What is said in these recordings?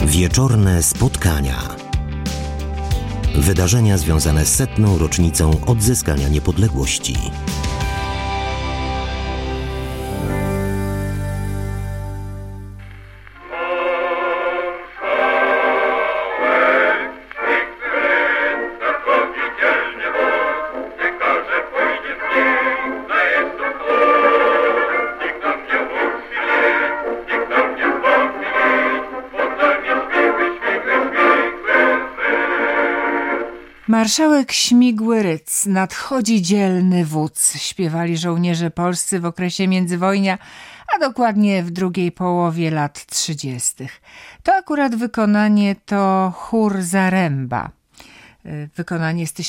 Wieczorne spotkania. Wydarzenia związane z 100. rocznicą odzyskania niepodległości. Marszałek śmigły ryc, nadchodzi dzielny wódz, śpiewali żołnierze polscy w okresie międzywojnia, a dokładnie w drugiej połowie lat 30. To akurat wykonanie to chór Zaręba, wykonanie z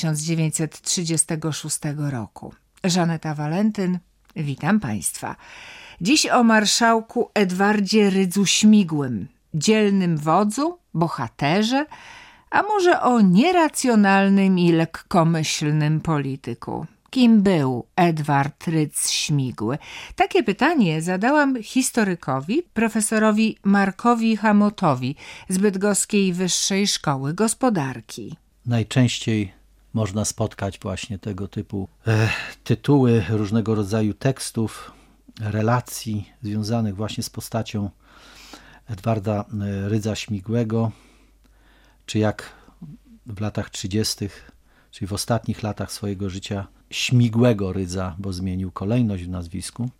1936 roku. Żaneta Walentyn, witam Państwa. Dziś o marszałku Edwardzie Rydzu-Śmigłym, dzielnym wodzu, bohaterze, a może o nieracjonalnym i lekkomyślnym polityku. Kim był Edward Rydz-Śmigły? Takie pytanie zadałam historykowi, profesorowi Markowi Chamotowi z Bydgoskiej Wyższej Szkoły Gospodarki. Najczęściej można spotkać właśnie tego typu tytuły różnego rodzaju tekstów, relacji związanych właśnie z postacią Edwarda Rydza-Śmigłego, czy jak w latach 30., czyli w ostatnich latach swojego życia, Śmigłego Rydza, bo zmienił kolejność w nazwisku.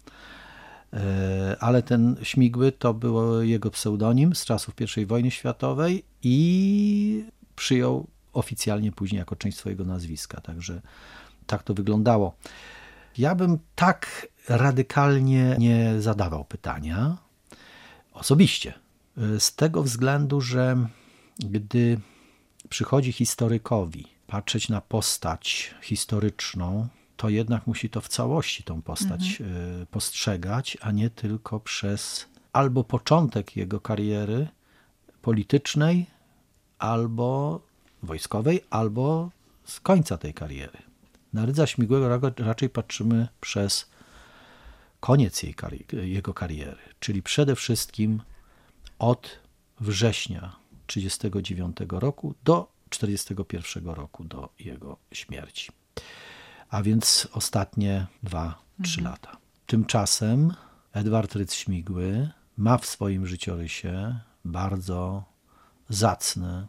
Ale ten Śmigły to był jego pseudonim z czasów I wojny światowej i przyjął oficjalnie później jako część swojego nazwiska. Także tak to wyglądało. Ja bym tak radykalnie nie zadawał pytania osobiście. Z tego względu, że gdy przychodzi historykowi patrzeć na postać historyczną, to jednak musi to w całości tą postać postrzegać, a nie tylko przez albo początek jego kariery politycznej, albo wojskowej, albo z końca tej kariery. Na Rydza Śmigłego raczej patrzymy przez koniec jego kariery, czyli przede wszystkim od września 1939 roku do 1941 roku, do jego śmierci. A więc ostatnie 2-3 lata. Tymczasem Edward Rydz-Śmigły ma w swoim życiorysie bardzo zacne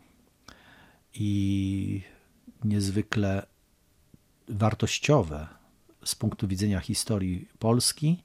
i niezwykle wartościowe z punktu widzenia historii Polski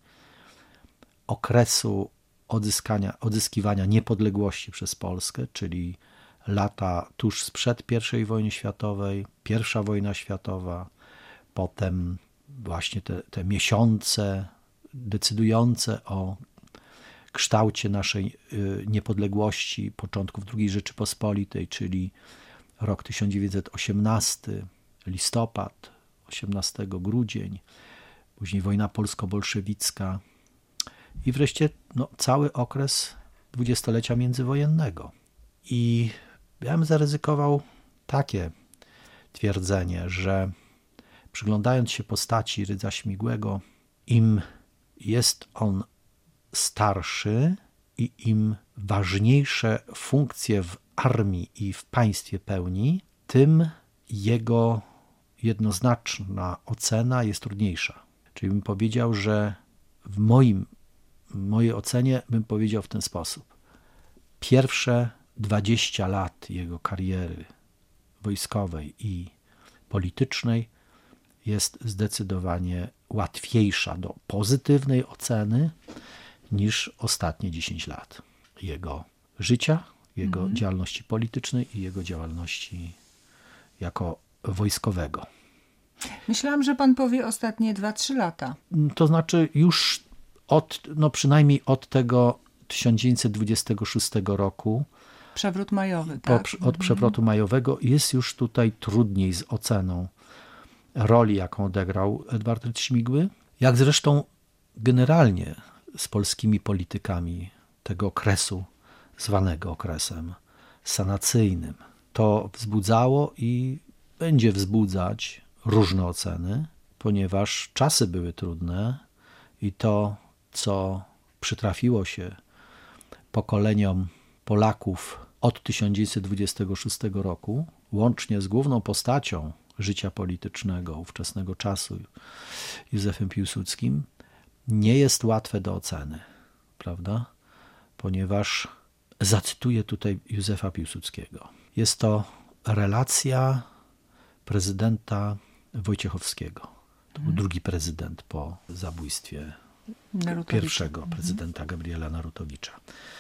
okresu odzyskiwania niepodległości przez Polskę, czyli lata tuż sprzed I wojny światowej, I wojna światowa, potem właśnie te miesiące decydujące o kształcie naszej niepodległości, początków II Rzeczypospolitej, czyli rok 1918, listopad, 18 grudzień, później wojna polsko-bolszewicka i wreszcie cały okres dwudziestolecia międzywojennego. I ja bym zaryzykował takie twierdzenie, że przyglądając się postaci Rydza Śmigłego, im jest on starszy i im ważniejsze funkcje w armii i w państwie pełni, tym jego jednoznaczna ocena jest trudniejsza. Czyli bym powiedział, że w mojej ocenie bym powiedział w ten sposób. Pierwsze 20 lat jego kariery wojskowej i politycznej jest zdecydowanie łatwiejsza do pozytywnej oceny niż ostatnie 10 lat jego życia, jego działalności politycznej i jego działalności jako wojskowego. Myślałam, że pan powie ostatnie 2-3 lata. To znaczy już przynajmniej od tego 1926 roku, przewrót majowy, tak? Od przewrotu majowego jest już tutaj trudniej z oceną roli, jaką odegrał Edward Rydz-Śmigły, jak zresztą generalnie z polskimi politykami tego okresu, zwanego okresem sanacyjnym. To wzbudzało i będzie wzbudzać różne oceny, ponieważ czasy były trudne i to, co przytrafiło się pokoleniom Polaków od 1926 roku, łącznie z główną postacią życia politycznego ówczesnego czasu, Józefem Piłsudskim, nie jest łatwe do oceny, prawda? Ponieważ zacytuję tutaj Józefa Piłsudskiego. Jest to relacja prezydenta Wojciechowskiego. To był drugi prezydent po zabójstwie pierwszego prezydenta Gabriela Narutowicza.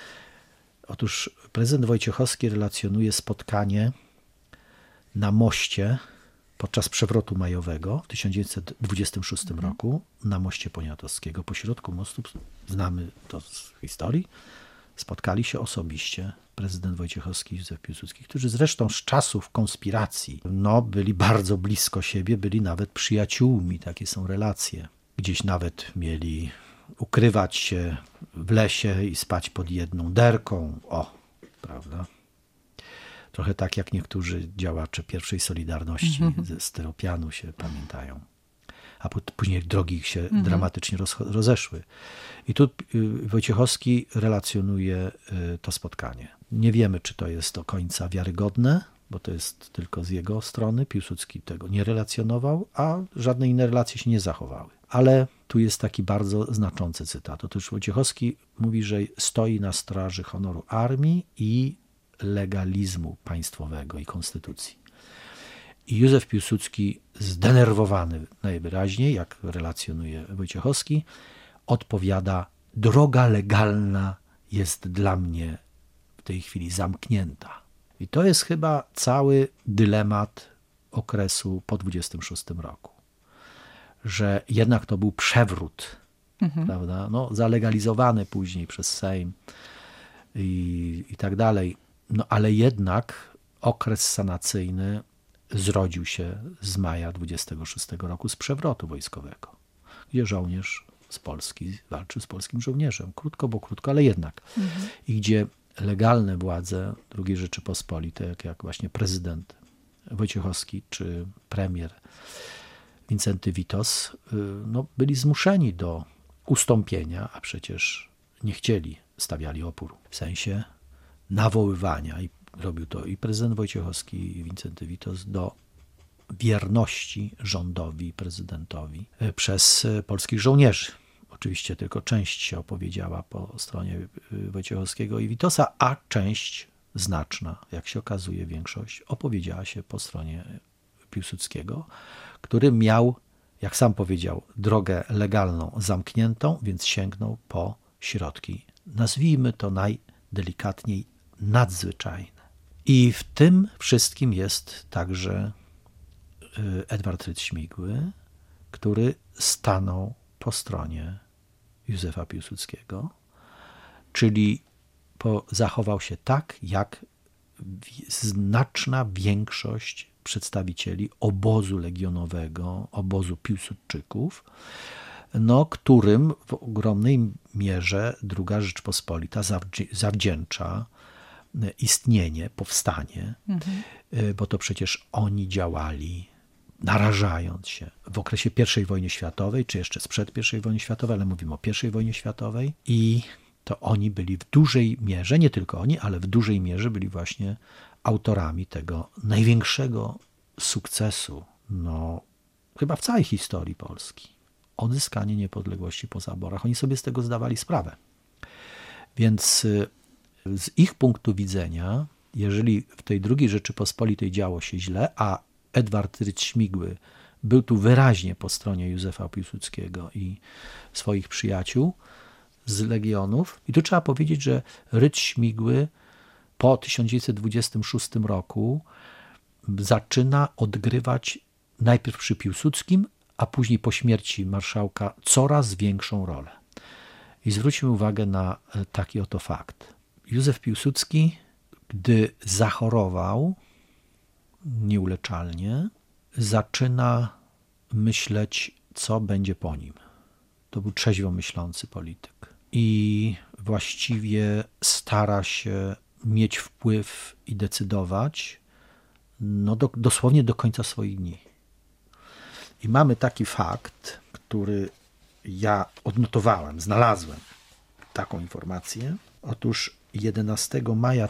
Otóż prezydent Wojciechowski relacjonuje spotkanie na moście podczas przewrotu majowego w 1926 roku na moście Poniatowskiego. Pośrodku mostu, znamy to z historii, spotkali się osobiście prezydent Wojciechowski i Józef Piłsudski, którzy zresztą z czasów konspiracji byli bardzo blisko siebie, byli nawet przyjaciółmi, takie są relacje. Gdzieś nawet mieli ukrywać się w lesie i spać pod jedną derką. Prawda? Trochę tak jak niektórzy działacze pierwszej Solidarności ze Styropianu się pamiętają. A później drogi ich się dramatycznie rozeszły. I tu Wojciechowski relacjonuje to spotkanie. Nie wiemy, czy to jest do końca wiarygodne, bo to jest tylko z jego strony. Piłsudski tego nie relacjonował, a żadne inne relacje się nie zachowały. Ale tu jest taki bardzo znaczący cytat. Otóż Wojciechowski mówi, że stoi na straży honoru armii i legalizmu państwowego i konstytucji. I Józef Piłsudski, zdenerwowany najwyraźniej, jak relacjonuje Wojciechowski, odpowiada: droga legalna jest dla mnie w tej chwili zamknięta. I to jest chyba cały dylemat okresu po 26 roku. Że jednak to był przewrót, prawda? Zalegalizowany później przez Sejm i tak dalej. Ale jednak okres sanacyjny zrodził się z maja 26 roku z przewrotu wojskowego, gdzie żołnierz z Polski walczył z polskim żołnierzem. Krótko, bo krótko, ale jednak. I gdzie legalne władze II Rzeczypospolitej, jak właśnie prezydent Wojciechowski czy premier Wincenty Witos, byli zmuszeni do ustąpienia, a przecież nie chcieli, stawiali opór w sensie nawoływania, i robił to i prezydent Wojciechowski, i Wincenty Witos, do wierności rządowi, prezydentowi przez polskich żołnierzy. Oczywiście tylko część się opowiedziała po stronie Wojciechowskiego i Witosa, a część znaczna, jak się okazuje większość, opowiedziała się po stronie Piłsudskiego, który miał, jak sam powiedział, drogę legalną zamkniętą, więc sięgnął po środki, nazwijmy to najdelikatniej, nadzwyczajne. I w tym wszystkim jest także Edward Rydz-Śmigły, który stanął po stronie Józefa Piłsudskiego, czyli zachował się tak, jak znaczna większość przedstawicieli obozu legionowego, obozu Piłsudczyków, którym w ogromnej mierze II Rzeczpospolita zawdzięcza istnienie, powstanie, bo to przecież oni działali, narażając się w okresie I wojny światowej, czy jeszcze sprzed I wojny światowej, ale mówimy o I wojnie światowej, i to oni byli w dużej mierze, nie tylko oni, ale w dużej mierze byli właśnie autorami tego największego sukcesu, chyba w całej historii Polski. Odzyskanie niepodległości po zaborach. Oni sobie z tego zdawali sprawę. Więc z ich punktu widzenia, jeżeli w tej II Rzeczypospolitej działo się źle, a Edward Rydz-Śmigły był tu wyraźnie po stronie Józefa Piłsudskiego i swoich przyjaciół z legionów, i tu trzeba powiedzieć, że Rydz-Śmigły po 1926 roku zaczyna odgrywać najpierw przy Piłsudskim, a później po śmierci marszałka coraz większą rolę. I zwróćmy uwagę na taki oto fakt. Józef Piłsudski, gdy zachorował nieuleczalnie, zaczyna myśleć, co będzie po nim. To był trzeźwo myślący polityk. I właściwie stara się mieć wpływ i decydować dosłownie do końca swoich dni. I mamy taki fakt, który ja odnotowałem, znalazłem taką informację. Otóż 11 maja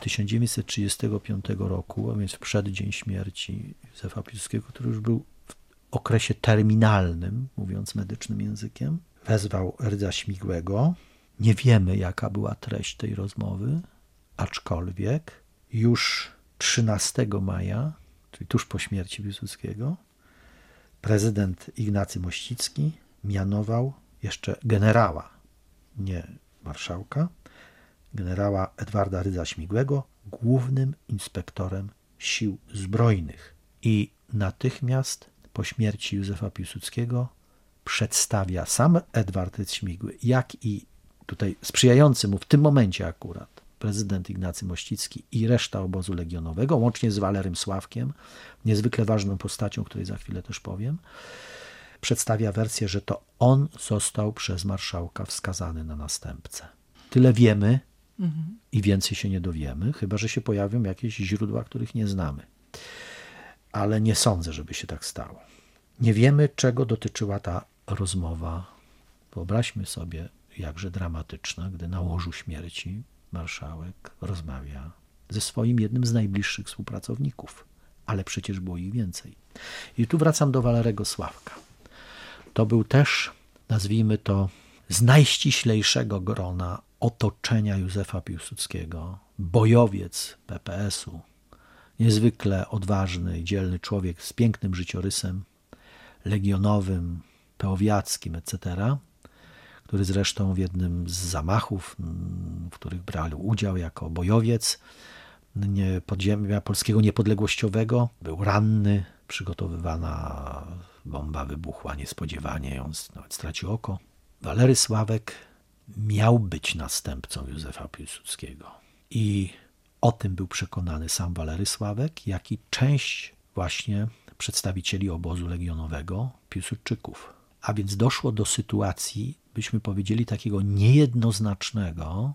1935 roku, a więc w przeddzień śmierci Józefa Piłsudskiego, który już był w okresie terminalnym, mówiąc medycznym językiem, wezwał Rydza Śmigłego. Nie wiemy, jaka była treść tej rozmowy, aczkolwiek już 13 maja, czyli tuż po śmierci Piłsudskiego, prezydent Ignacy Mościcki mianował jeszcze generała, nie marszałka, generała Edwarda Rydza Śmigłego głównym inspektorem sił zbrojnych. I natychmiast po śmierci Józefa Piłsudskiego przedstawia sam Edward Rydz Śmigły, jak i tutaj sprzyjający mu w tym momencie akurat prezydent Ignacy Mościcki i reszta obozu legionowego, łącznie z Walerym Sławkiem, niezwykle ważną postacią, o której za chwilę też powiem, przedstawia wersję, że to on został przez marszałka wskazany na następcę. Tyle wiemy i więcej się nie dowiemy, chyba że się pojawią jakieś źródła, których nie znamy. Ale nie sądzę, żeby się tak stało. Nie wiemy, czego dotyczyła ta rozmowa. Wyobraźmy sobie, jakże dramatyczna, gdy na łożu śmierci marszałek rozmawia ze swoim jednym z najbliższych współpracowników. Ale przecież było ich więcej. I tu wracam do Walerego Sławka. To był też, nazwijmy to, z najściślejszego grona otoczenia Józefa Piłsudskiego, bojowiec PPS-u, niezwykle odważny i dzielny człowiek z pięknym życiorysem legionowym, pełowiackim, etc., który zresztą w jednym z zamachów, w których brał udział jako bojowiec podziemia polskiego niepodległościowego, był ranny, przygotowywana bomba wybuchła niespodziewanie, on nawet stracił oko. Walery Sławek miał być następcą Józefa Piłsudskiego. I o tym był przekonany sam Walery Sławek, jak i część właśnie przedstawicieli obozu legionowego, Piłsudczyków. A więc doszło do sytuacji, byśmy powiedzieli, takiego niejednoznacznego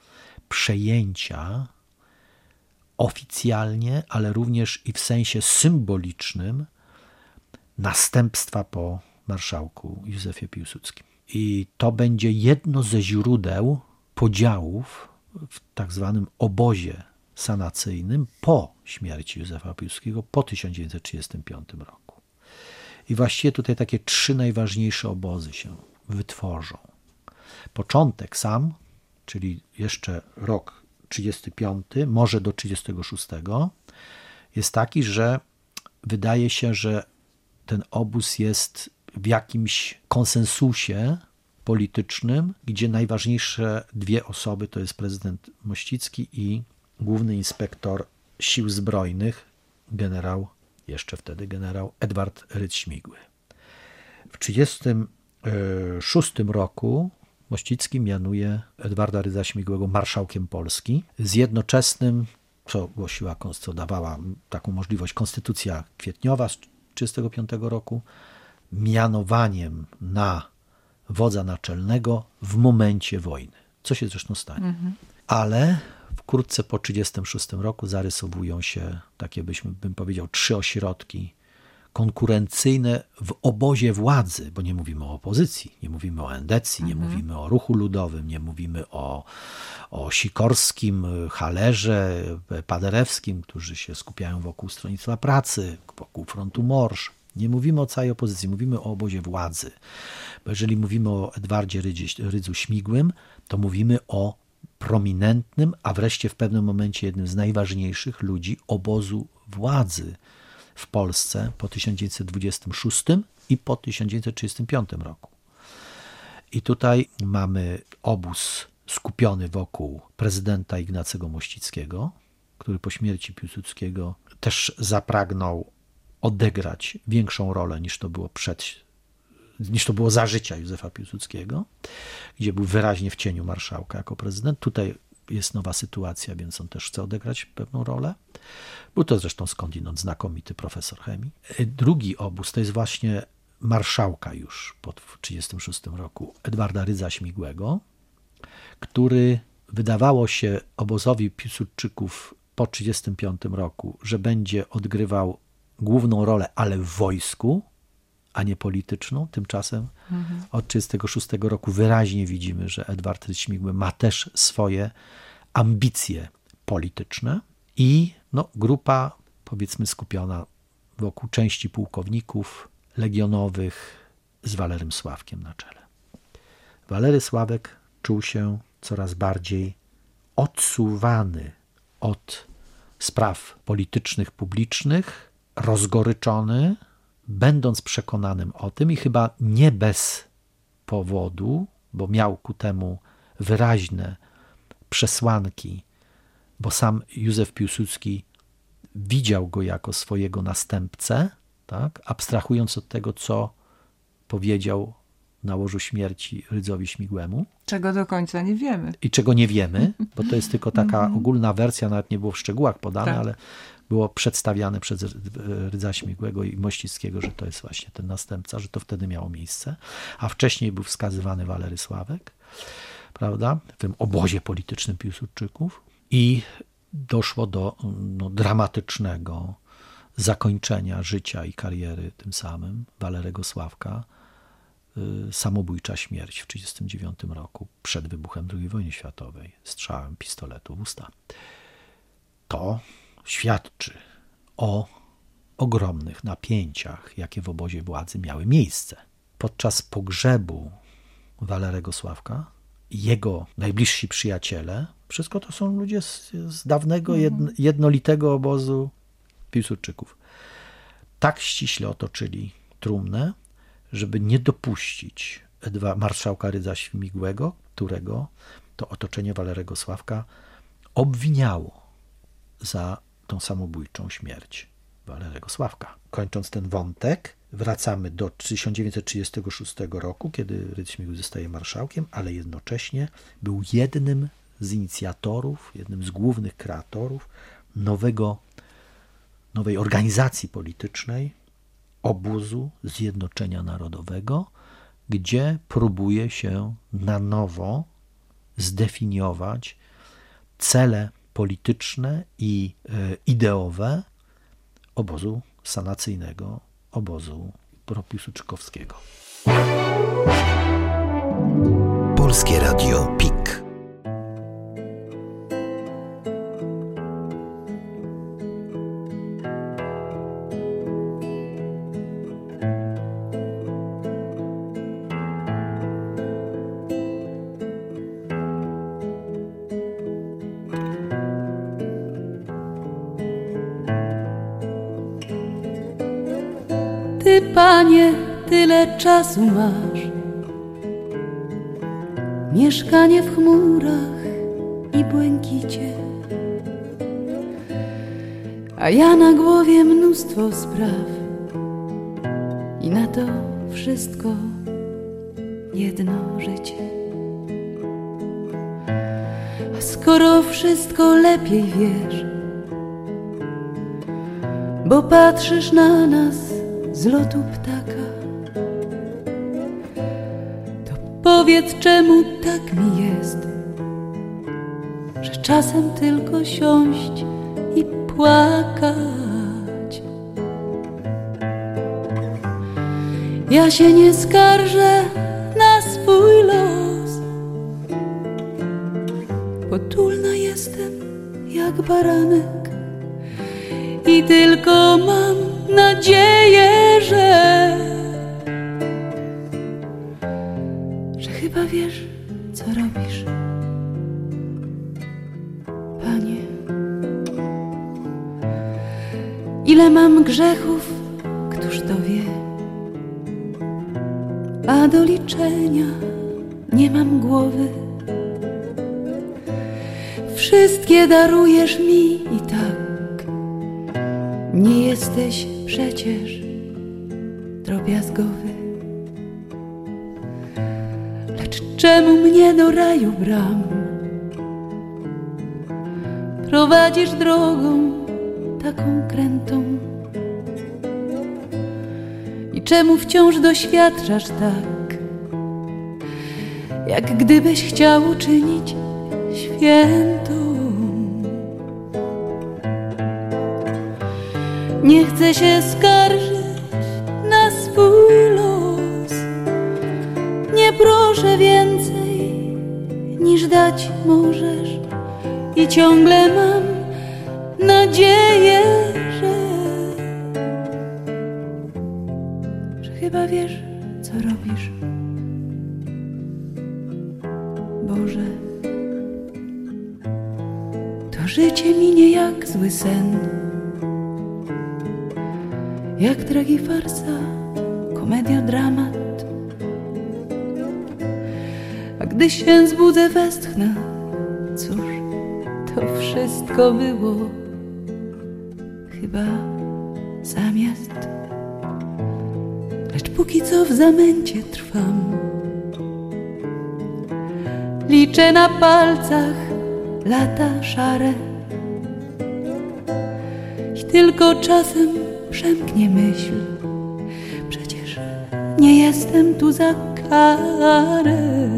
przejęcia oficjalnie, ale również i w sensie symbolicznym następstwa po marszałku Józefie Piłsudskim. I to będzie jedno ze źródeł podziałów w tak zwanym obozie sanacyjnym po śmierci Józefa Piłsudskiego po 1935 roku. I właściwie tutaj takie trzy najważniejsze obozy się wytworzą. Początek sam, czyli jeszcze rok 35, może do 36, jest taki, że wydaje się, że ten obóz jest w jakimś konsensusie politycznym, gdzie najważniejsze dwie osoby to jest prezydent Mościcki i główny inspektor sił zbrojnych, jeszcze wtedy generał Edward Rydz Śmigły. W 1936 roku Mościcki mianuje Edwarda Rydza Śmigłego marszałkiem Polski z jednoczesnym, co dawała taką możliwość konstytucja kwietniowa z 1935 roku, mianowaniem na wodza naczelnego w momencie wojny, co się zresztą stanie. Ale wkrótce po 1936 roku zarysowują się takie, bym powiedział, trzy ośrodki konkurencyjne w obozie władzy, bo nie mówimy o opozycji, nie mówimy o endecji, nie mówimy o ruchu ludowym, nie mówimy o Sikorskim, Hallerze, Paderewskim, którzy się skupiają wokół Stronnictwa Pracy, wokół frontu Morsz. Nie mówimy o całej opozycji, mówimy o obozie władzy. Bo jeżeli mówimy o Edwardzie Rydzu Śmigłym, to mówimy o prominentnym, a wreszcie w pewnym momencie jednym z najważniejszych ludzi obozu władzy w Polsce po 1926 i po 1935 roku. I tutaj mamy obóz skupiony wokół prezydenta Ignacego Mościckiego, który po śmierci Piłsudskiego też zapragnął odegrać większą rolę niż to było za życia Józefa Piłsudskiego, gdzie był wyraźnie w cieniu marszałka jako prezydent. Tutaj jest nowa sytuacja, więc on też chce odegrać pewną rolę. Był to zresztą skądinąd znakomity profesor chemii. Drugi obóz to jest właśnie marszałka już po 1936 roku Edwarda Rydza Śmigłego, który wydawało się obozowi Piłsudczyków po 1935 roku, że będzie odgrywał główną rolę, ale w wojsku, a nie polityczną. Tymczasem od 1936 roku wyraźnie widzimy, że Edward Rydz Śmigły ma też swoje ambicje polityczne i grupa, powiedzmy, skupiona wokół części pułkowników legionowych z Walerym Sławkiem na czele. Walery Sławek czuł się coraz bardziej odsuwany od spraw politycznych, publicznych, rozgoryczony, będąc przekonanym o tym i chyba nie bez powodu, bo miał ku temu wyraźne przesłanki, bo sam Józef Piłsudski widział go jako swojego następcę, tak? Abstrahując od tego, co powiedział na łożu śmierci Rydzowi Śmigłemu. Czego do końca nie wiemy. I czego nie wiemy, bo to jest tylko taka ogólna wersja, nawet nie było w szczegółach podane, tak. Ale było przedstawiane przez Rydza Śmigłego i Mościckiego, że to jest właśnie ten następca, że to wtedy miało miejsce. A wcześniej był wskazywany Walery Sławek, prawda, w tym obozie politycznym Piłsudczyków. I doszło do dramatycznego zakończenia życia i kariery tym samym Walerego Sławka. Samobójcza śmierć w 1939 roku, przed wybuchem II wojny światowej, strzałem pistoletu w usta. To świadczy o ogromnych napięciach, jakie w obozie władzy miały miejsce. Podczas pogrzebu Walerego Sławka jego najbliżsi przyjaciele, wszystko to są ludzie z dawnego, jednolitego obozu Piłsudczyków, tak ściśle otoczyli trumnę, żeby nie dopuścić marszałka Rydza Śmigłego, którego to otoczenie Walerego Sławka obwiniało za tą samobójczą śmierć Walerego Sławka. Kończąc ten wątek, wracamy do 1936 roku, kiedy Rydz Śmigły zostaje marszałkiem, ale jednocześnie był jednym z inicjatorów, jednym z głównych kreatorów nowej organizacji politycznej, obozu Zjednoczenia Narodowego, gdzie próbuje się na nowo zdefiniować cele polityczne i ideowe obozu sanacyjnego, obozu propiłsudczykowskiego. Polskie Radio PIK. Ty, Panie, tyle czasu masz, mieszkanie w chmurach i błękicie, a ja na głowie mnóstwo spraw i na to wszystko jedno życie. A skoro wszystko lepiej wiesz, bo patrzysz na nas z lotu ptaka, to powiedz, czemu tak mi jest, że czasem tylko siąść i płakać. Ja się nie skarżę na swój los, potulna jestem jak baranek i tylko mam nadzieję, że chyba wiesz, co robisz, Panie. Ile mam grzechów, któż to wie, a do liczenia nie mam głowy. Wszystkie darujesz mi i tak, nie jesteś przecież drobiazgowy. Lecz czemu mnie do raju bram prowadzisz drogą taką krętą? I czemu wciąż doświadczasz tak, jak gdybyś chciał uczynić świętą? Nie chcę się skarżyć na swój los, nie proszę więcej niż dać możesz i ciągle mam nadzieję, że chyba wiesz, co robisz. Boże, to życie minie jak zły sen, jak tragifarsa, komedia, dramat. A gdy się zbudzę, westchnę, cóż, to wszystko było chyba zamiast. Lecz póki co w zamęcie trwam, liczę na palcach lata szare i tylko czasem przemknie myśl, przecież nie jestem tu za karę.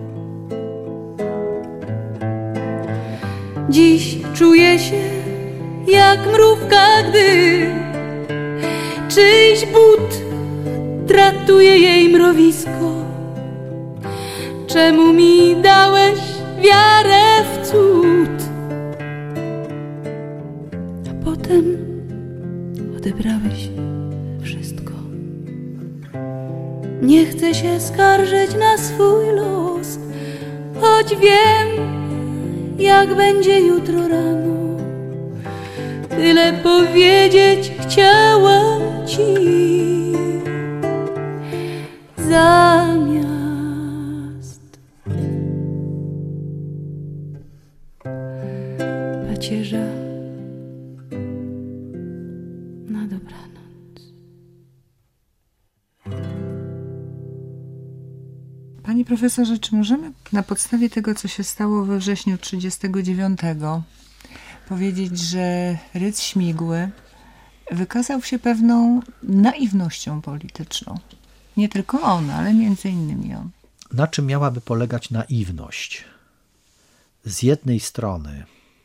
Dziś czuję się jak mrówka, gdy czyjś but tratuje jej mrowisko. Czemu mi dałeś wiarę w cud, a potem odebrałeś wszystko? Nie chcę się skarżyć na swój los, choć wiem, jak będzie jutro rano. Tyle powiedzieć chciałam ci, zamiast pacierza na dobranoc. Panie profesorze, czy możemy na podstawie tego, co się stało we wrześniu 1939, powiedzieć, że Rydz Śmigły wykazał się pewną naiwnością polityczną? Nie tylko on, ale między innymi on. Na czym miałaby polegać naiwność? Z jednej strony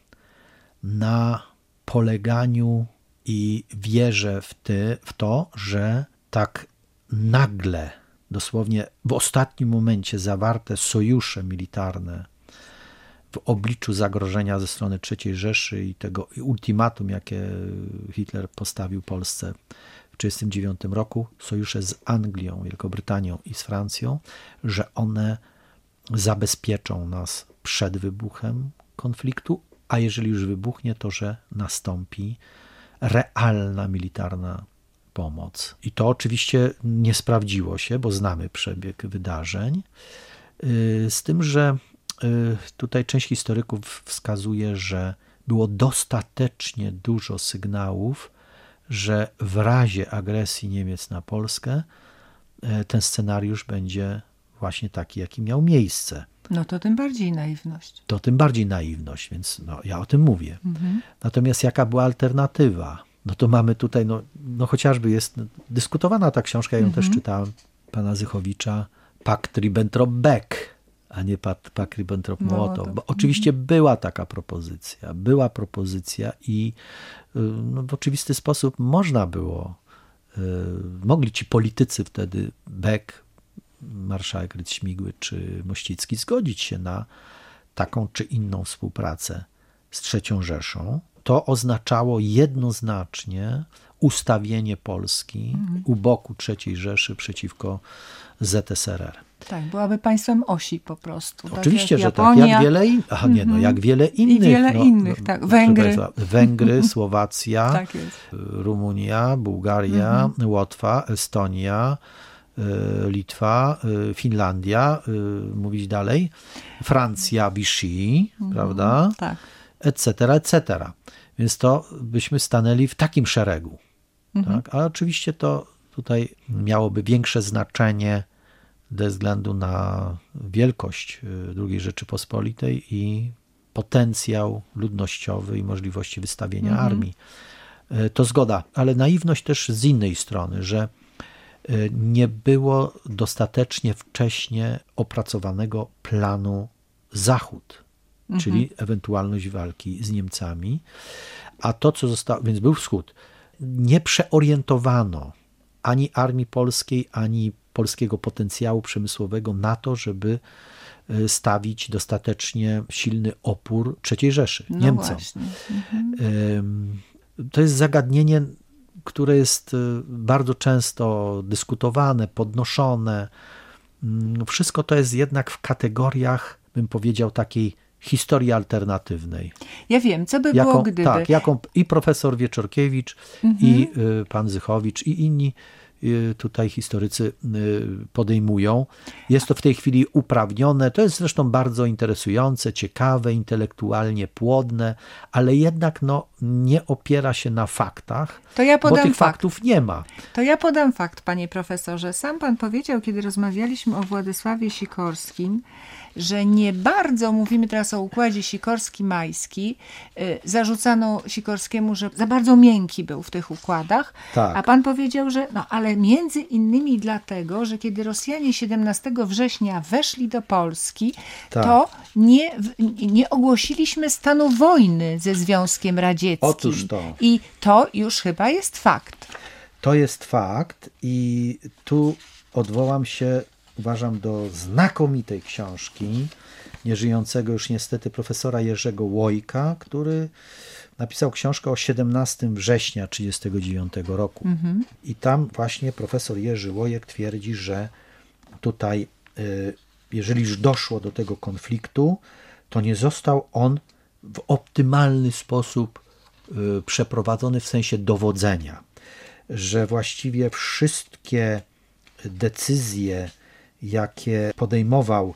na poleganiu i wierze w to, że tak nagle, dosłownie w ostatnim momencie zawarte sojusze militarne w obliczu zagrożenia ze strony III Rzeszy i tego ultimatum, jakie Hitler postawił Polsce w 1939 roku, sojusze z Anglią, Wielką Brytanią i z Francją, że one zabezpieczą nas przed wybuchem konfliktu, a jeżeli już wybuchnie, to że nastąpi realna militarna pomoc. I to oczywiście nie sprawdziło się, bo znamy przebieg wydarzeń, z tym, że tutaj część historyków wskazuje, że było dostatecznie dużo sygnałów, że w razie agresji Niemiec na Polskę ten scenariusz będzie właśnie taki, jaki miał miejsce. No to tym bardziej naiwność. To tym bardziej naiwność, więc ja o tym mówię. Natomiast jaka była alternatywa? No to mamy tutaj, no chociażby jest dyskutowana ta książka, ja ją też czytałem, pana Zychowicza, Pakt Ribbentrop-Beck, a nie Pakt Ribbentrop-Mołotow. Bo oczywiście była taka propozycja. Była propozycja i w oczywisty sposób można było, mogli ci politycy wtedy, Beck, marszałek Rydz Śmigły czy Mościcki, zgodzić się na taką czy inną współpracę z III Rzeszą. To oznaczało jednoznacznie ustawienie Polski u boku III Rzeszy przeciwko ZSRR. Tak, byłaby państwem osi po prostu. Oczywiście, tak że Japonia. tak. Jak wiele jak wiele innych. I wiele innych, tak. Węgry, Słowacja, tak jest. Rumunia, Bułgaria, Łotwa, Estonia, Litwa, Finlandia, mówić dalej, Francja, Vichy, prawda? Tak. Etc., etc. Więc to byśmy stanęli w takim szeregu. Tak? Ale oczywiście to tutaj miałoby większe znaczenie ze względu na wielkość II Rzeczypospolitej i potencjał ludnościowy i możliwości wystawienia armii. To zgoda, ale naiwność też z innej strony, że nie było dostatecznie wcześnie opracowanego planu Zachód, czyli ewentualność walki z Niemcami, a to, co zostało, więc był Wschód, nie przeorientowano ani armii polskiej, ani polskiego potencjału przemysłowego na to, żeby stawić dostatecznie silny opór III Rzeszy, No Niemcom. właśnie. To jest zagadnienie, które jest bardzo często dyskutowane, podnoszone. Wszystko to jest jednak w kategoriach, bym powiedział, takiej historii alternatywnej. Ja wiem, co by było gdyby. Tak, jaką i profesor Wieczorkiewicz, i pan Zychowicz, i inni tutaj historycy podejmują. Jest to w tej chwili uprawnione, to jest zresztą bardzo interesujące, ciekawe, intelektualnie płodne, ale jednak nie opiera się na faktach, To ja bo podam tych faktów nie ma. To ja podam fakt, panie profesorze. Sam pan powiedział, kiedy rozmawialiśmy o Władysławie Sikorskim, że nie bardzo, mówimy teraz o układzie Sikorski-Majski, zarzucano Sikorskiemu, że za bardzo miękki był w tych układach, Tak. a pan powiedział, że ale między innymi dlatego, że kiedy Rosjanie 17 września weszli do Polski, Tak. to nie ogłosiliśmy stanu wojny ze Związkiem Radzieckim. Otóż to. I to już chyba jest fakt. To jest fakt i tu odwołam się, uważam, do znakomitej książki nieżyjącego już niestety profesora Jerzego Łojka, który napisał książkę o 17 września 1939 roku. I tam właśnie profesor Jerzy Łojek twierdzi, że tutaj, jeżeli już doszło do tego konfliktu, to nie został on w optymalny sposób przeprowadzony w sensie dowodzenia, że właściwie wszystkie decyzje, jakie podejmował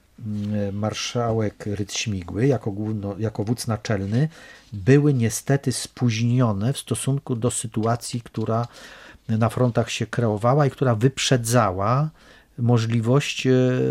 marszałek Rydz-Śmigły jako wódz naczelny, były niestety spóźnione w stosunku do sytuacji, która na frontach się kreowała i która wyprzedzała możliwość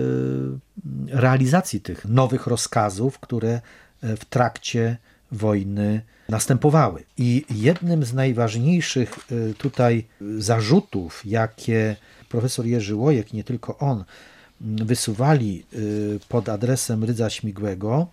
realizacji tych nowych rozkazów, które w trakcie wojny następowały. I jednym z najważniejszych tutaj zarzutów, jakie profesor Jerzy Łojek, nie tylko on, wysuwali pod adresem Rydza Śmigłego,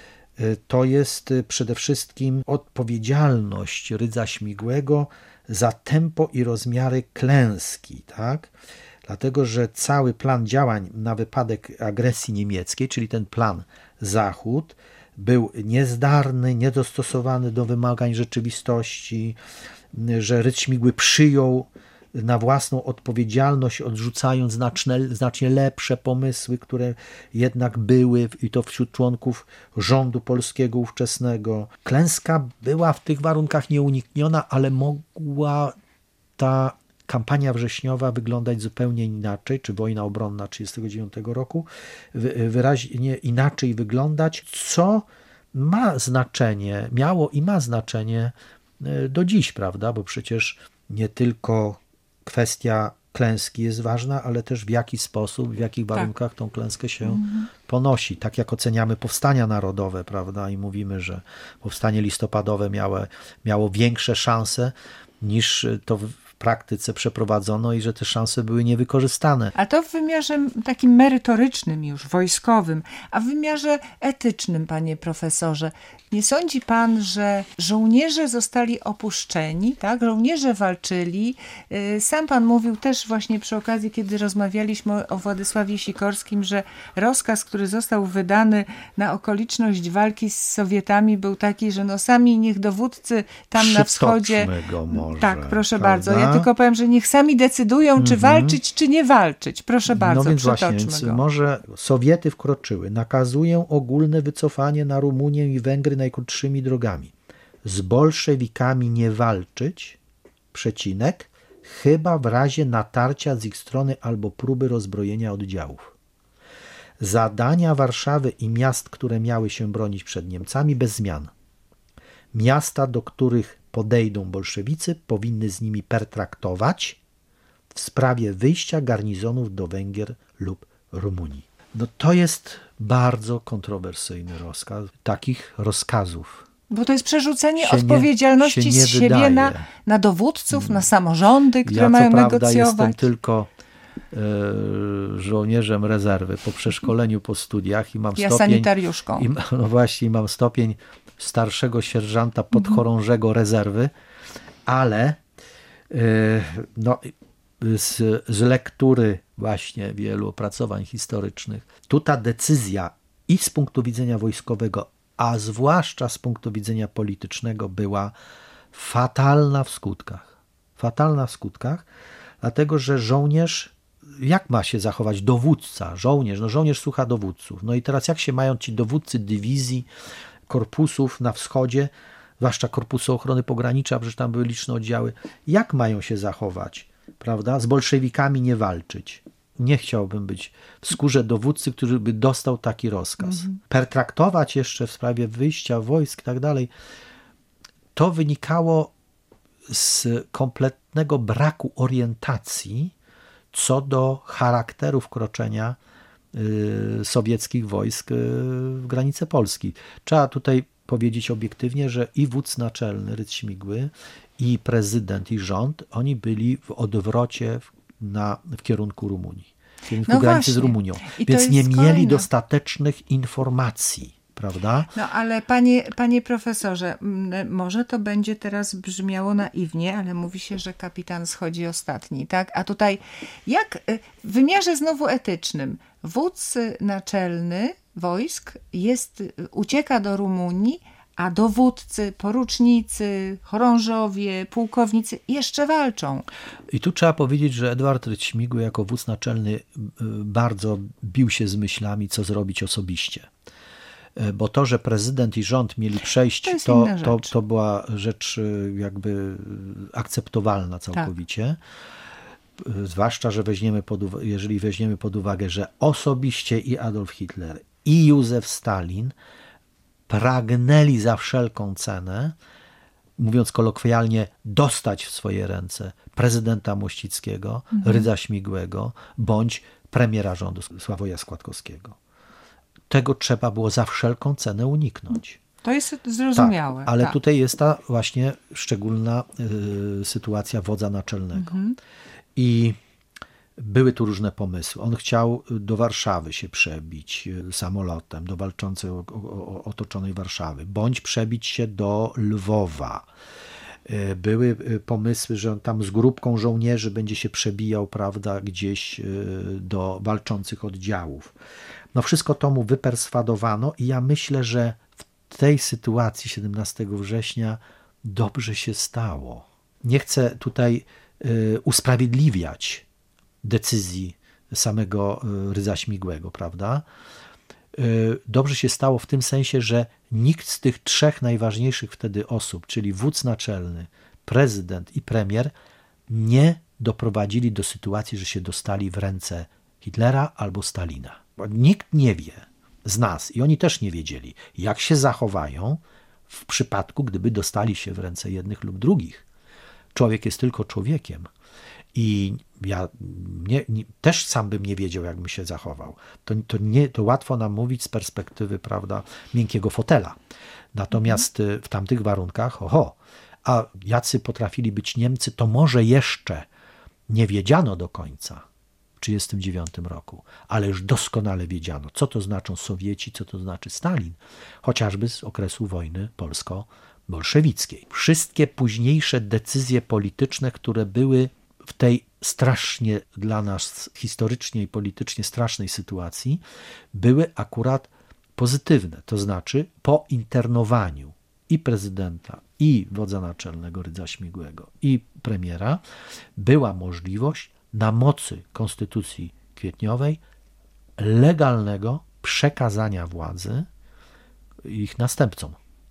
to jest przede wszystkim odpowiedzialność Rydza Śmigłego za tempo i rozmiary klęski, tak? Dlatego, że cały plan działań na wypadek agresji niemieckiej, czyli ten plan Zachód, był niezdarny, niedostosowany do wymagań rzeczywistości, że Rydz Śmigły przyjął na własną odpowiedzialność, odrzucając znacznie lepsze pomysły, które jednak były i to wśród członków rządu polskiego ówczesnego. Klęska była w tych warunkach nieunikniona, ale mogła ta kampania wrześniowa wyglądać zupełnie inaczej, czy wojna obronna 1939 roku wyraźnie inaczej wyglądać, co ma znaczenie, miało i ma znaczenie do dziś, prawda? Bo przecież nie tylko kwestia klęski jest ważna, ale też w jaki sposób, w jakich warunkach tą klęskę się ponosi. Tak jak oceniamy powstania narodowe, prawda? I mówimy, że powstanie listopadowe miało większe szanse niż to w praktyce przeprowadzono i że te szanse były niewykorzystane. A to w wymiarze takim merytorycznym już, wojskowym, a w wymiarze etycznym, panie profesorze. Nie sądzi pan, że żołnierze zostali opuszczeni, tak? Żołnierze walczyli. Sam pan mówił też właśnie przy okazji, kiedy rozmawialiśmy o Władysławie Sikorskim, że rozkaz, który został wydany na okoliczność walki z Sowietami był taki, że sami niech dowódcy tam na wschodzie... Go może, tak, proszę prawda? bardzo. Ja tylko powiem, że niech sami decydują, czy walczyć, czy nie walczyć. Proszę bardzo, no więc przytoczmy właśnie, go. Może Sowiety wkroczyły, nakazują ogólne wycofanie na Rumunię i Węgry najkrótszymi drogami. Z bolszewikami nie walczyć, przecinek, chyba w razie natarcia z ich strony albo próby rozbrojenia oddziałów. Zadania Warszawy i miast, które miały się bronić przed Niemcami, bez zmian. Miasta, do których podejdą bolszewicy, powinny z nimi pertraktować w sprawie wyjścia garnizonów do Węgier lub Rumunii. No to jest bardzo kontrowersyjny rozkaz. Takich rozkazów Bo to jest przerzucenie się odpowiedzialności nie z siebie wydaje. na dowódców, na samorządy, które ja mają co prawda negocjować. jestem tylko żołnierzem rezerwy po przeszkoleniu, po studiach i mam Ja stopień... sanitariuszką. No właśnie, mam stopień starszego sierżanta podchorążego rezerwy, ale z lektury właśnie wielu opracowań historycznych. Tu ta decyzja i z punktu widzenia wojskowego, a zwłaszcza z punktu widzenia politycznego była fatalna w skutkach. Fatalna w skutkach, dlatego że żołnierz, jak ma się zachować dowódca, żołnierz? No żołnierz słucha dowódców. No i teraz jak się mają ci dowódcy dywizji, korpusów na wschodzie, zwłaszcza Korpusu Ochrony Pogranicza, przecież tam były liczne oddziały, jak mają się zachować, prawda? Z bolszewikami nie walczyć. Nie chciałbym być w skórze dowódcy, który by dostał taki rozkaz. Pertraktować jeszcze w sprawie wyjścia wojsk i tak dalej. To wynikało z kompletnego braku orientacji co do charakteru wkroczenia sowieckich wojsk w granice Polski. Trzeba tutaj powiedzieć obiektywnie, że i wódz naczelny Rydz Śmigły, i prezydent, i rząd, oni byli w odwrocie w kierunku Rumunii, w kierunku granicy z Rumunią. Więc nie mieli dostatecznych informacji, prawda? No ale panie profesorze, może to będzie teraz brzmiało naiwnie, ale mówi się, że kapitan schodzi ostatni, tak? A tutaj jak w wymiarze znowu etycznym wódz naczelny wojsk ucieka do Rumunii, a dowódcy, porucznicy, chorążowie, pułkownicy jeszcze walczą. I tu trzeba powiedzieć, że Edward Rydz Śmigły jako wódz naczelny bardzo bił się z myślami, co zrobić osobiście. Bo to, że prezydent i rząd mieli przejść, to była rzecz jakby akceptowalna całkowicie. Tak. Zwłaszcza, że jeżeli weźmiemy pod uwagę, że osobiście i Adolf Hitler, i Józef Stalin pragnęli za wszelką cenę, mówiąc kolokwialnie, dostać w swoje ręce prezydenta Mościckiego, Rydza Śmigłego, bądź premiera rządu Sławoja Składkowskiego. Tego trzeba było za wszelką cenę uniknąć. To jest zrozumiałe. Tak, ale tutaj jest ta właśnie szczególna sytuacja wodza naczelnego. I były tu różne pomysły. On chciał do Warszawy się przebić samolotem, do walczącej otoczonej Warszawy, bądź przebić się do Lwowa. Były pomysły, że on tam z grupką żołnierzy będzie się przebijał, prawda, gdzieś do walczących oddziałów. No wszystko to mu wyperswadowano i ja myślę, że w tej sytuacji 17 września dobrze się stało. Nie chcę tutaj usprawiedliwiać decyzji samego Rydza Śmigłego, prawda? Dobrze się stało w tym sensie, że nikt z tych trzech najważniejszych wtedy osób, czyli wódz naczelny, prezydent i premier, nie doprowadzili do sytuacji, że się dostali w ręce Hitlera albo Stalina. Bo nikt nie wie z nas i oni też nie wiedzieli, jak się zachowają w przypadku, gdyby dostali się w ręce jednych lub drugich. Człowiek jest tylko człowiekiem. I ja też sam bym nie wiedział, jak bym się zachował. To łatwo nam mówić z perspektywy, prawda, miękkiego fotela. Natomiast w tamtych warunkach, a jacy potrafili być Niemcy, to może jeszcze nie wiedziano do końca w 1939 roku, ale już doskonale wiedziano, co to znaczą Sowieci, co to znaczy Stalin, chociażby z okresu wojny polsko-bolszewickiej. Wszystkie późniejsze decyzje polityczne, które były w tej strasznie dla nas historycznie i politycznie strasznej sytuacji, były akurat pozytywne. To znaczy po internowaniu i prezydenta, i wodza naczelnego Rydza Śmigłego, i premiera była możliwość na mocy Konstytucji Kwietniowej legalnego przekazania władzy ich następcom.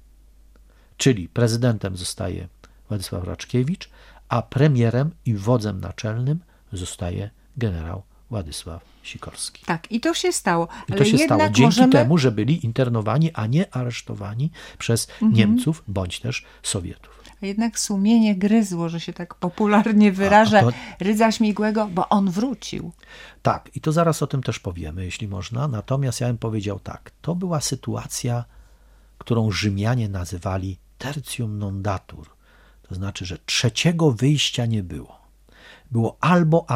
Czyli prezydentem zostaje Władysław Raczkiewicz, a premierem i wodzem naczelnym zostaje generał Władysław Sikorski. Tak, i to się stało. Ale to się stało dzięki temu, że byli internowani, a nie aresztowani przez Niemców bądź też Sowietów. A jednak sumienie gryzło, że się tak popularnie wyraża, Rydza Śmigłego, bo on wrócił. Tak, i to zaraz o tym też powiemy, jeśli można. Natomiast ja bym powiedział tak, to była sytuacja, którą Rzymianie nazywali tertium non datur. To znaczy, że trzeciego wyjścia nie było. Było albo.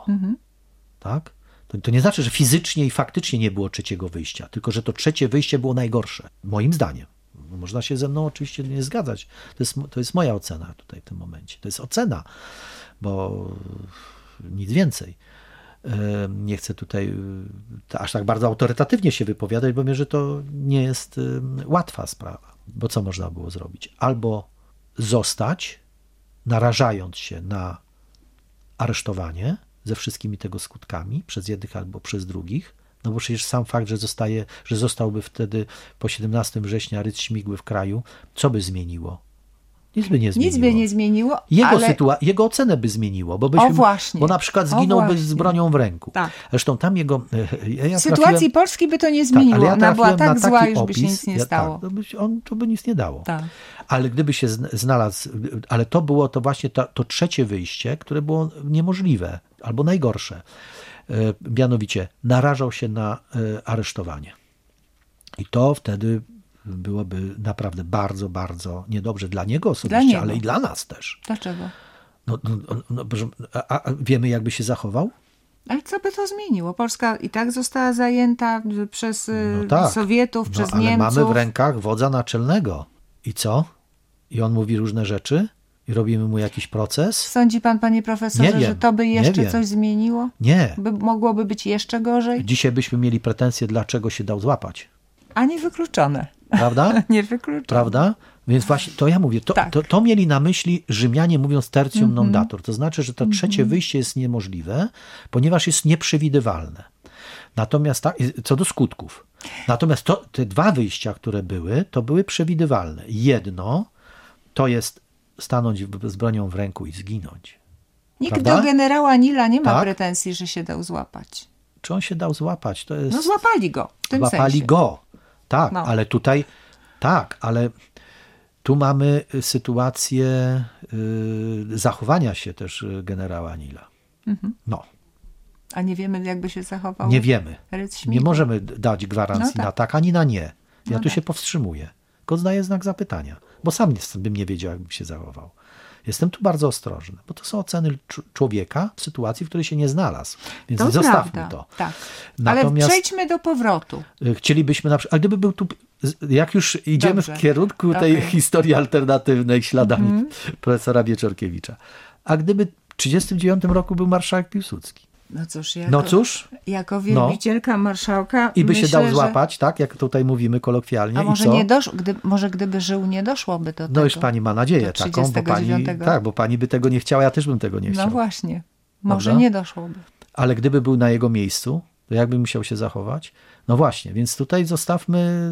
Tak? To nie znaczy, że fizycznie i faktycznie nie było trzeciego wyjścia, tylko że to trzecie wyjście było najgorsze, moim zdaniem. Można się ze mną oczywiście nie zgadzać. To jest moja ocena tutaj w tym momencie. To jest ocena, bo nic więcej. Nie chcę tutaj aż tak bardzo autorytatywnie się wypowiadać, bo wiem, że to nie jest łatwa sprawa. Bo co można było zrobić? Albo zostać, narażając się na aresztowanie ze wszystkimi tego skutkami przez jednych albo przez drugich, no bo przecież sam fakt, że zostałby wtedy po 17 września Rydz Śmigły w kraju, co by zmieniło? Nic by nie zmieniło. Nic by nie zmieniło, Jego ocenę by zmieniło, bo na przykład zginąłby z bronią w ręku. Tak. Zresztą tam jego... W sytuacji Polski by to nie zmieniło. Tak, Ona była tak zła, już by opis, się nic nie stało. To by nic nie dało. Tak. Ale gdyby się znalazł... Ale to było to właśnie to trzecie wyjście, które było niemożliwe, albo najgorsze. Mianowicie narażał się na aresztowanie. I to wtedy byłoby naprawdę bardzo, bardzo niedobrze dla niego osobiście, ale i dla nas też. Dlaczego? A wiemy, jakby się zachował? Ale co by to zmieniło? Polska i tak została zajęta przez Sowietów, przez ale Niemców. Mamy w rękach wodza naczelnego. I co? I on mówi różne rzeczy? I robimy mu jakiś proces? Sądzi pan, panie profesorze, że to by jeszcze coś zmieniło? Nie. Mogłoby być jeszcze gorzej? Dzisiaj byśmy mieli pretensje, dlaczego się dał złapać. A niewykluczone. Prawda? Niewykluczone. Prawda? Więc właśnie to ja mówię, to mieli na myśli Rzymianie, mówiąc tertium non datur. To znaczy, że to trzecie wyjście jest niemożliwe, ponieważ jest nieprzewidywalne. Natomiast co do skutków. Natomiast te dwa wyjścia, które były, to były przewidywalne. Jedno to jest stanąć z bronią w ręku i zginąć. Nikt do generała Nila nie ma pretensji, że się dał złapać. Czy on się dał złapać? To jest... No złapali go. W tym złapali sensie. go. Tak, ale tutaj... Tak, ale tu mamy sytuację zachowania się też generała Nila. No. A nie wiemy, jakby się zachował? Nie wiemy. Rydz Śmigły. Nie możemy dać gwarancji na tak, ani na nie. Ja tu się powstrzymuję. Tylko zdaję znak zapytania, bo sam bym nie wiedział, jakbym się zachował. Jestem tu bardzo ostrożny, bo to są oceny człowieka w sytuacji, w której się nie znalazł. Więc to zostawmy prawda, to. Tak. Natomiast ale przejdźmy do powrotu. Chcielibyśmy na przykład, a gdyby był tu, jak już idziemy w kierunku tej historii alternatywnej śladami profesora Wieczorkiewicza, a gdyby w 1939 roku był marszałek Piłsudski? No cóż, jako wielbicielka marszałka i by się dał złapać, tak, jak tutaj mówimy kolokwialnie. A może może gdyby żył, nie doszłoby do tego. No już pani ma nadzieję taką, bo pani by tego nie chciała, ja też bym tego nie chciał. No właśnie, może nie doszłoby. Ale gdyby był na jego miejscu, to jakby musiał się zachować? No właśnie, więc tutaj zostawmy,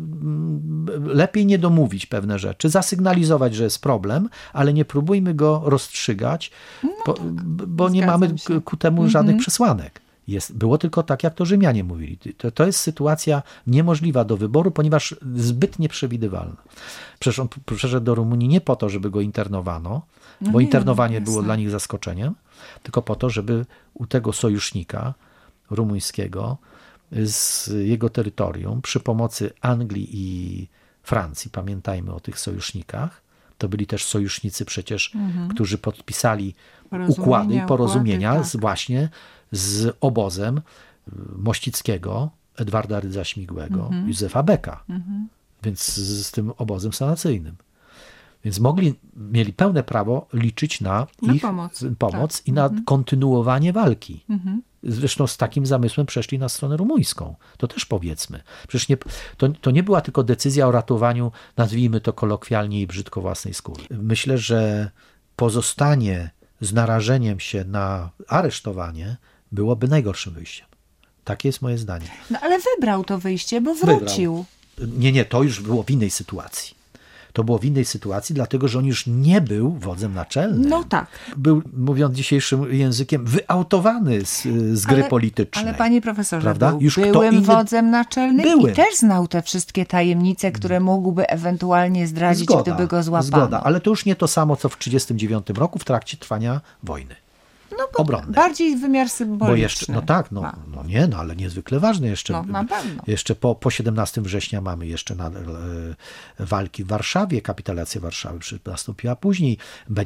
lepiej nie domówić pewne rzeczy, zasygnalizować, że jest problem, ale nie próbujmy go rozstrzygać, bo nie mamy ku temu żadnych przesłanek. Było tylko tak, jak to Rzymianie mówili. To jest sytuacja niemożliwa do wyboru, ponieważ zbyt nieprzewidywalna. Przecież on przyszedł do Rumunii nie po to, żeby go internowano, bo internowanie było dla nich zaskoczeniem, tylko po to, żeby u tego sojusznika rumuńskiego z jego terytorium przy pomocy Anglii i Francji, pamiętajmy o tych sojusznikach, to byli też sojusznicy przecież, którzy podpisali układy i porozumienia właśnie z obozem Mościckiego, Edwarda Rydza Śmigłego, Józefa Beka, więc z tym obozem sanacyjnym. Więc mieli pełne prawo liczyć na ich pomoc i na kontynuowanie walki. Zresztą z takim zamysłem przeszli na stronę rumuńską. To też powiedzmy. Przecież to nie była tylko decyzja o ratowaniu, nazwijmy to kolokwialnie i brzydko, własnej skóry. Myślę, że pozostanie z narażeniem się na aresztowanie byłoby najgorszym wyjściem. Takie jest moje zdanie. No ale wybrał to wyjście, bo wrócił. Nie, to już było w innej sytuacji. To było w innej sytuacji, dlatego że on już nie był wodzem naczelnym. No tak. Był, mówiąc dzisiejszym językiem, wyautowany z gry politycznej. Ale panie profesorze, prawda? byłem wodzem naczelnym i też znał te wszystkie tajemnice, które mógłby ewentualnie zdradzić, gdyby go złapano. Zgoda, ale to już nie to samo, co w 1939 roku w trakcie trwania wojny. Obronnej. Bardziej wymiar symboliczny. Bo jeszcze, ale niezwykle ważne jeszcze. Na pewno. Jeszcze po 17 września mamy jeszcze walki w Warszawie, kapitulacja Warszawy nastąpiła później.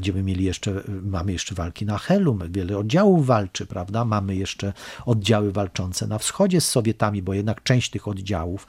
Mamy jeszcze walki na Helu, wiele oddziałów walczy, prawda? Mamy jeszcze oddziały walczące na wschodzie z Sowietami, bo jednak część tych oddziałów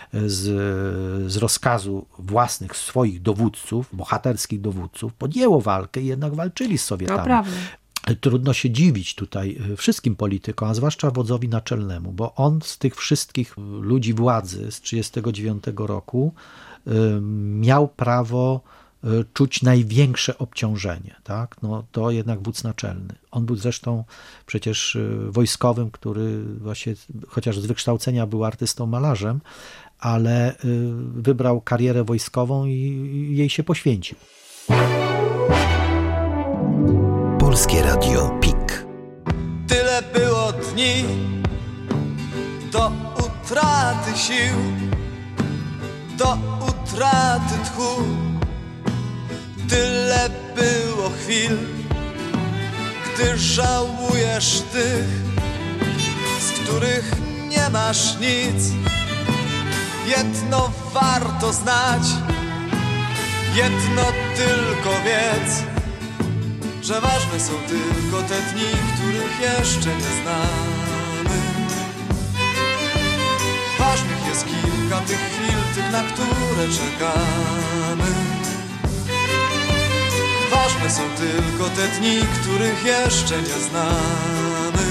z rozkazu własnych swoich dowódców, bohaterskich dowódców, podjęło walkę i jednak walczyli z Sowietami. To prawda. trudno się dziwić tutaj wszystkim politykom, a zwłaszcza wodzowi naczelnemu, bo on z tych wszystkich ludzi władzy z 1939 roku miał prawo czuć największe obciążenie. Tak? No, to jednak wódz naczelny. On był zresztą przecież wojskowym, który właśnie, chociaż z wykształcenia był artystą, malarzem, ale wybrał karierę wojskową i jej się poświęcił. Polskie Radio PIK. Tyle było dni do utraty sił, do utraty tchu. Tyle było chwil, gdy żałujesz tych, z których nie masz nic. Jedno warto znać, jedno tylko wiedz, że ważne są tylko te dni, których jeszcze nie znamy. Ważnych jest kilka tych chwil, tych, na które czekamy. Ważne są tylko te dni, których jeszcze nie znamy.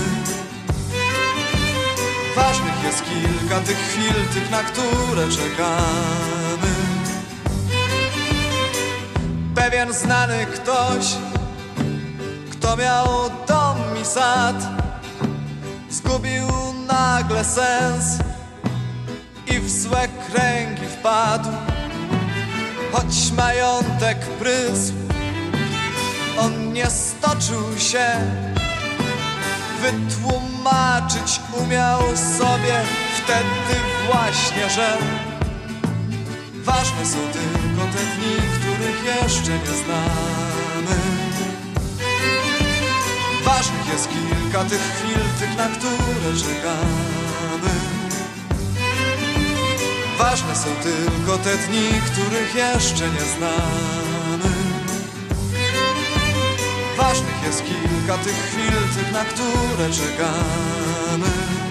Ważnych jest kilka tych chwil, tych, na które czekamy. Pewien znany ktoś, kto miał dom i sad, zgubił nagle sens i w złe kręgi wpadł. Choć majątek prysł, on nie stoczył się, wytłumaczyć umiał sobie wtedy właśnie, że ważne są tylko te dni, których jeszcze nie znamy. Ważnych jest kilka tych chwil, tych, na które czekamy. Ważne są tylko te dni, których jeszcze nie znamy. Ważnych jest kilka tych chwil, tych, na które czekamy.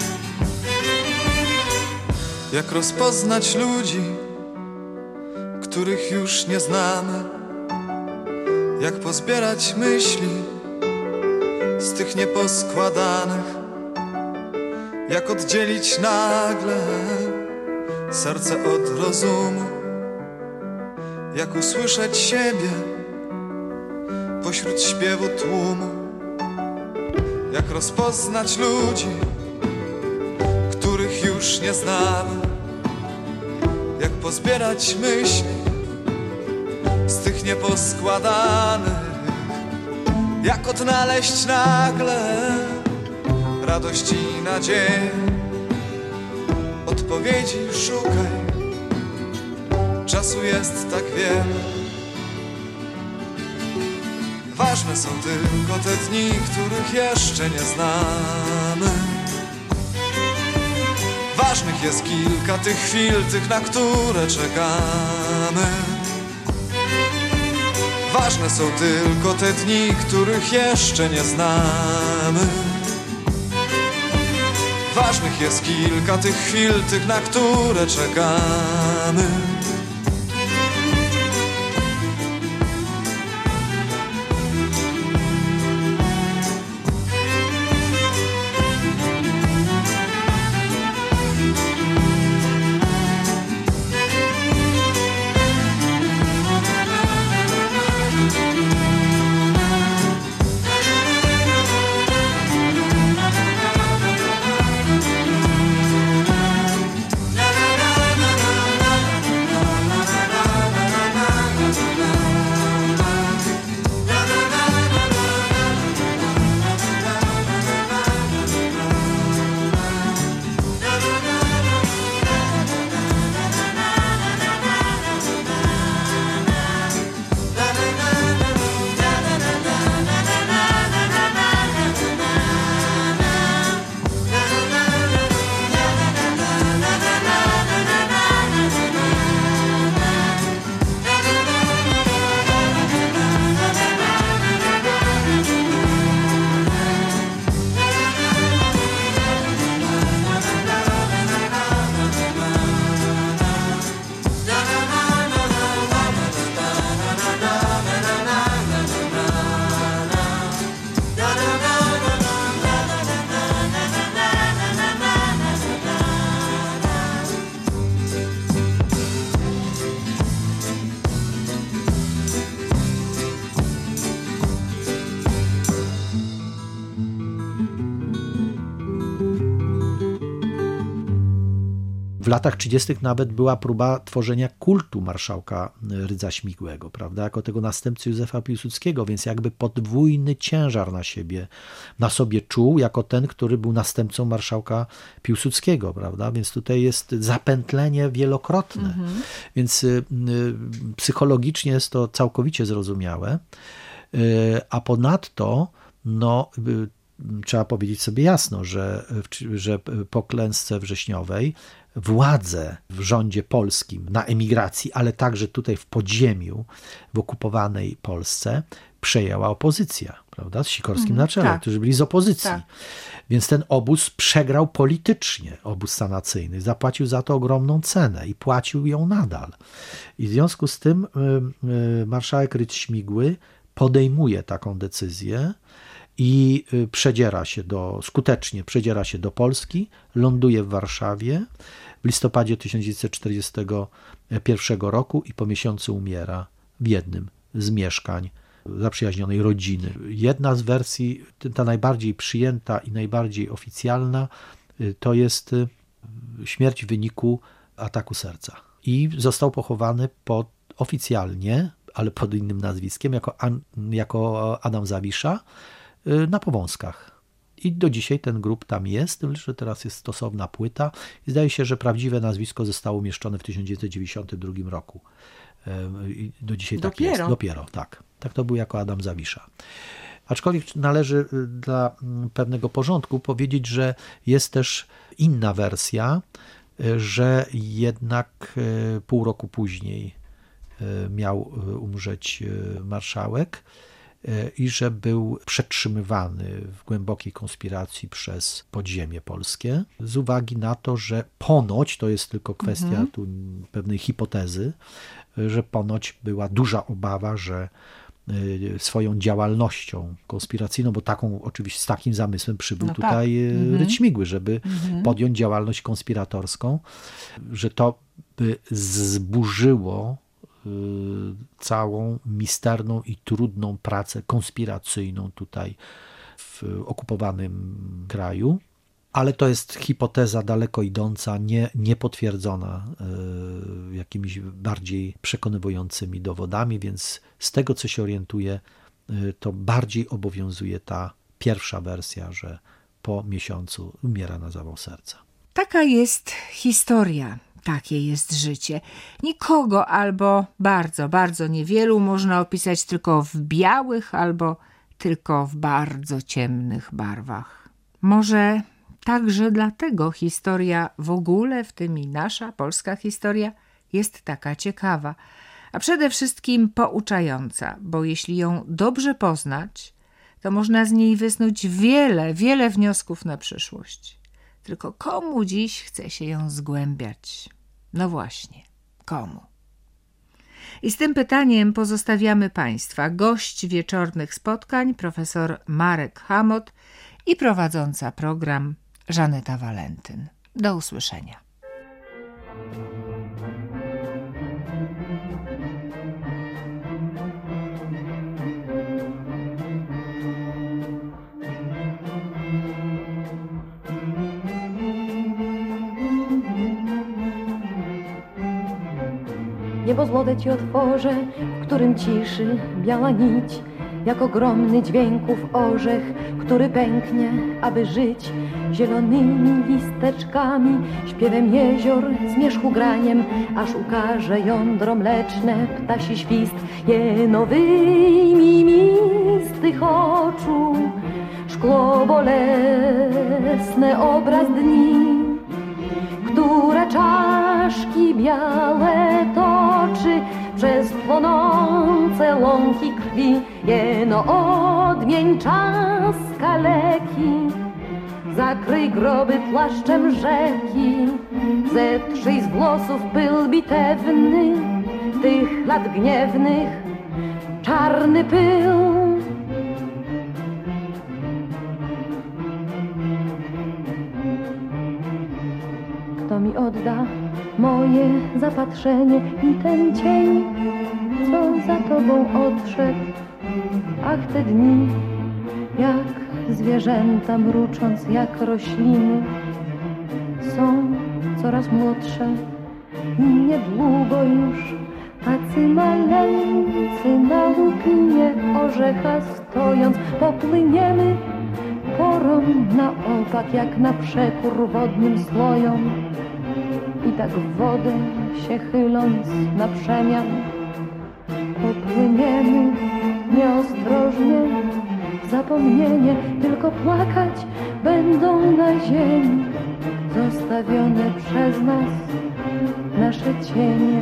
Jak rozpoznać ludzi, których już nie znamy? Jak pozbierać myśli z tych nieposkładanych? Jak oddzielić nagle serce od rozumu? Jak usłyszeć siebie pośród śpiewu tłumu? Jak rozpoznać ludzi, których już nie znamy? Jak pozbierać myśli z tych nieposkładanych? Jak odnaleźć nagle radość i nadzieję? Odpowiedzi szukaj, czasu jest tak wiele. Ważne są tylko te dni, których jeszcze nie znamy. Ważnych jest kilka tych chwil, tych, na które czekamy. Ważne są tylko te dni, których jeszcze nie znamy. Ważnych jest kilka tych chwil, tych, na które czekamy. W latach 30. nawet była próba tworzenia kultu marszałka Rydza Śmigłego, prawda, jako tego następcy Józefa Piłsudskiego, więc jakby podwójny ciężar na sobie czuł, jako ten, który był następcą marszałka Piłsudskiego, prawda, więc tutaj jest zapętlenie wielokrotne, więc psychologicznie jest to całkowicie zrozumiałe, a ponadto trzeba powiedzieć sobie jasno, że po klęsce wrześniowej władzę w rządzie polskim, na emigracji, ale także tutaj w podziemiu, w okupowanej Polsce przejęła opozycja, prawda, z Sikorskim na czele, którzy byli z opozycji. Tak. Więc ten obóz przegrał politycznie, obóz sanacyjny, zapłacił za to ogromną cenę i płacił ją nadal. I w związku z tym marszałek Rydz Śmigły podejmuje taką decyzję i skutecznie przedziera się do Polski, ląduje w Warszawie w listopadzie 1941 roku i po miesiącu umiera w jednym z mieszkań zaprzyjaźnionej rodziny. Jedna z wersji, ta najbardziej przyjęta i najbardziej oficjalna, to jest śmierć w wyniku ataku serca. I został pochowany oficjalnie, ale pod innym nazwiskiem, jako Adam Zawisza, na Powązkach. I do dzisiaj ten grób tam jest, że teraz jest stosowna płyta i zdaje się, że prawdziwe nazwisko zostało umieszczone w 1992 roku. I do dzisiaj tak jest. Dopiero, tak. Tak to był jako Adam Zawisza. Aczkolwiek należy dla pewnego porządku powiedzieć, że jest też inna wersja, że jednak pół roku później miał umrzeć marszałek i że był przetrzymywany w głębokiej konspiracji przez podziemie polskie z uwagi na to, że ponoć, to jest tylko kwestia tu pewnej hipotezy, że ponoć była duża obawa, że swoją działalnością konspiracyjną, bo oczywiście z takim zamysłem przybył tutaj Rydz Śmigły, żeby podjąć działalność konspiratorską, że to by zburzyło całą misterną i trudną pracę konspiracyjną tutaj w okupowanym kraju. Ale to jest hipoteza daleko idąca, niepotwierdzona jakimiś bardziej przekonywującymi dowodami, więc z tego, co się orientuję, to bardziej obowiązuje ta pierwsza wersja, że po miesiącu umiera na zawał serca. Taka jest historia. Takie jest życie. Nikogo albo bardzo, bardzo niewielu można opisać tylko w białych albo tylko w bardzo ciemnych barwach. Może także dlatego historia w ogóle, w tym i nasza polska historia, jest taka ciekawa, a przede wszystkim pouczająca, bo jeśli ją dobrze poznać, to można z niej wysnuć wiele, wiele wniosków na przyszłość. Tylko komu dziś chce się ją zgłębiać? No właśnie, komu? I z tym pytaniem pozostawiamy Państwa gość wieczornych spotkań, profesor Marek Chamot i prowadząca program Żaneta Walentyn. Do usłyszenia. Niebo złote ci otworzę, w którym ciszy biała nić, jak ogromny dźwięków orzech, który pęknie, aby żyć. Zielonymi listeczkami, śpiewem jezior, zmierzchu graniem, aż ukaże jądro mleczne, ptasi świst, jeno wyjmij mi z tych oczu szkło bolesne, obraz dni, które czaszki białe toczy przez płonące łąki krwi. Jeno odmień czas kaleki, zakryj groby płaszczem rzeki, zetrzyj z włosów pył bitewny, tych lat gniewnych, czarny pył. Kto mi odda moje zapatrzenie i ten cień, co za tobą odszedł? Ach, te dni, jak zwierzęta mrucząc, jak rośliny, są coraz młodsze i niedługo już tacy maleńcy na łupie orzecha stojąc popłyniemy porą na opak jak na przekór wodnym slojom i tak w wodę się chyląc na przemian popłyniemy nieostrożnie w zapomnienie, tylko płakać będą na ziemi zostawione przez nas nasze cienie.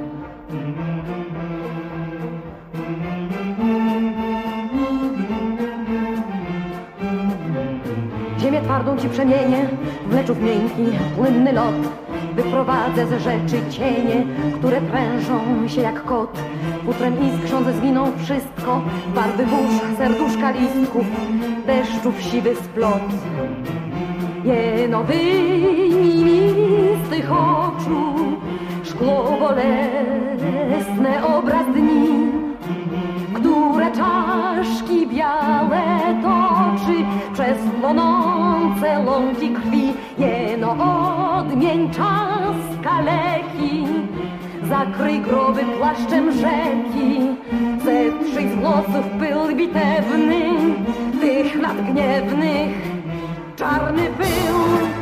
Ziemię twardą ci przemienię w mleczów miękki, płynny lot. Wyprowadzę z rzeczy cienie, które prężą się jak kot. Futrem iskrząc zginą wszystko, barwy burz, serduszka listków, deszczów siwy splot. Jeno wyjmij z tych oczu szkło bolesne obraz dni, które czaszki białe toczy przez płonące łąki krwi. Jeno odmień czas kaleki, zakryj groby płaszczem rzeki, zetrzyj z włosów pył bitewny, tych lat gniewnych czarny pył.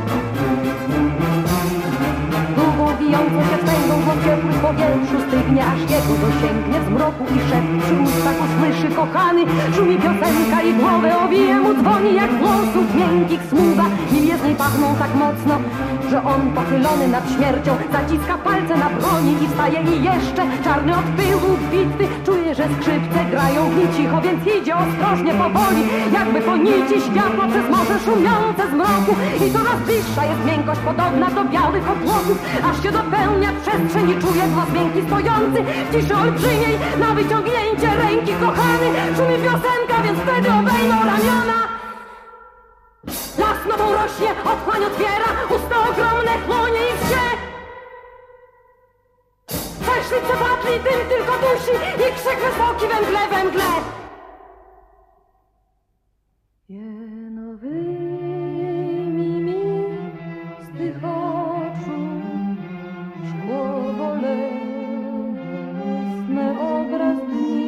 Długą wijącą się wstęgą w ciepłym powietrzu stygnie, aż jego dosięgnie z mroku i szept przy ustach usłyszy kochany. Szumi piosenka i głowę owija mu, dzwoni jak włosów miękkich smuga. Lilie z niej pachną tak mocno, że on pochylony nad śmiercią zaciska palce na broni i wstaje i jeszcze czarny od pyłu bitwy. Czuje, że skrzypce grają w nim cicho, więc idzie ostrożnie powoli, jakby po nici światła przez morze szumiące z mroku. I coraz bliższa jest miękkość podobna do białych obłoków, aż się dopełnia przestrzeń i czuje głos miękki stojący w ciszy olbrzymiej na wyciągnięcie ręki kochany. Szumi piosenka, więc wtedy obejmą ramiona. Las nową rośnie, otchłań otwiera usta ogromne, chłonie i wsie. Przeszli przepadli, dym tylko dusi i krzyk wysoki we mgle, we mgle. Jeno wyjmij mi z tych oczu szkło bolesne obraz dni,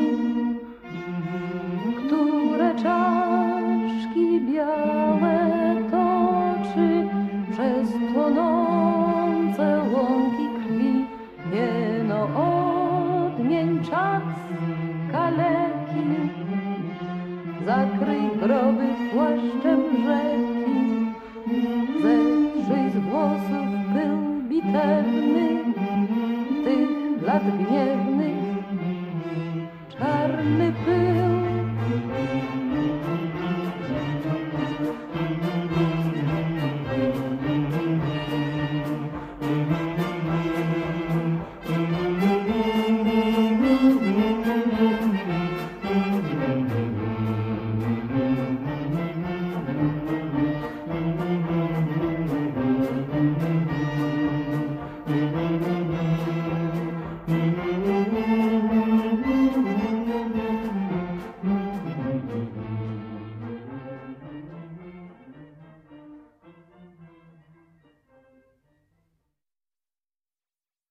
które czaszki białe toczy przez płonące łąki krwi. Jeno odmień czas kaleki, zakryj groby płaszczem rzeki, zetrzyj z włosów pył bitewny, tych lat gniewnych czarny pył.